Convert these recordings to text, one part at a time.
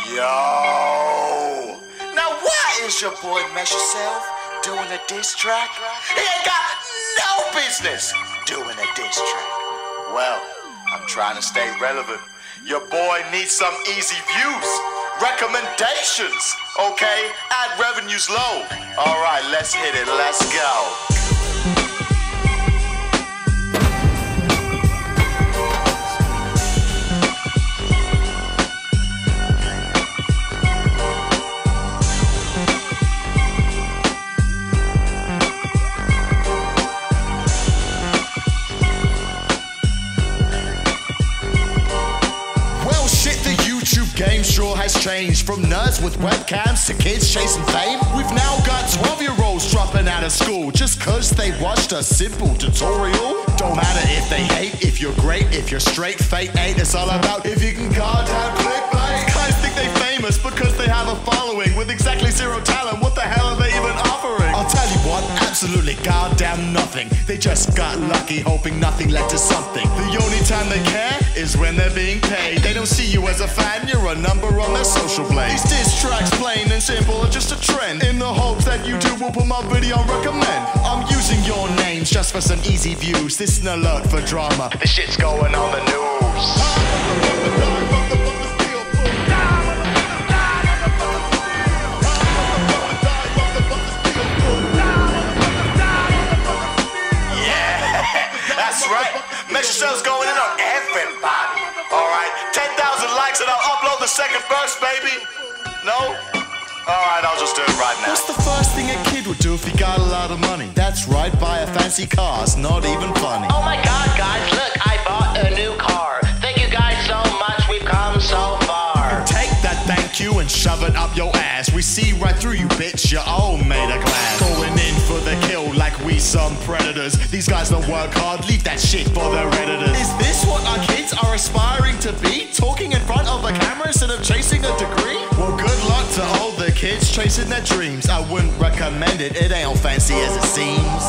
Yo! Now why is your boy Mesh Yourself doing a diss track? He ain't got no business doing a diss track. Well, I'm trying to stay relevant. Your boy needs some easy views, recommendations, okay? Ad revenue's low. Alright, let's hit it, let's go. Game sure has changed from nerds with webcams to kids chasing fame. We've now got 12-year-olds dropping out of school just cause they watched a simple tutorial. Don't matter if they hate, if you're great, if you're straight, fate ain't. It's all about if you can goddamn clickbait. Guys think they famous because they have a following with exactly zero talent. What the hell are they even offering? I'll tell you what, absolutely goddamn nothing. They just got lucky hoping nothing led to something. The only time they care is when they're being paid. They don't see you as a fan, you're a number on their social blade. These diss tracks, plain and simple, are just a trend, in the hopes that YouTube will put my video on recommend. I'm using your names just for some easy views. This is an alert for drama. This shit's going on the news. That's right, Mesh Yourself's going in on everybody. Alright, 10,000 likes and I'll upload the second verse, baby. No? Alright, I'll just do it right now. What's the first thing a kid would do if he got a lot of money? That's right, buy a fancy car. It's not even funny. Oh my god, guys, look, I bought a new car. Thank you guys so much, we've come so far. Take that thank you and shove it up your ass. We see right through you, bitch, you're all made of glass. Going in for the kill like we some predators. These guys don't work hard, leave that shit for their editors. Is this what our kids are aspiring to be? Talking in front of a camera instead of chasing a degree? Well, good luck to all the kids chasing their dreams. I wouldn't recommend it, it ain't all fancy as it seems.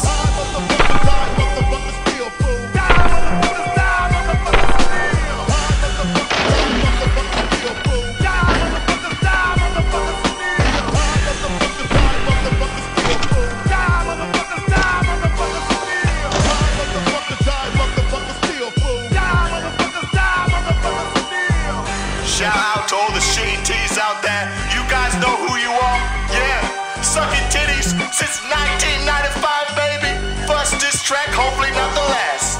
Shout out to all the shitty tees out there. You guys know who you are? Yeah, sucking titties since 1995, baby. First diss track, hopefully not the last.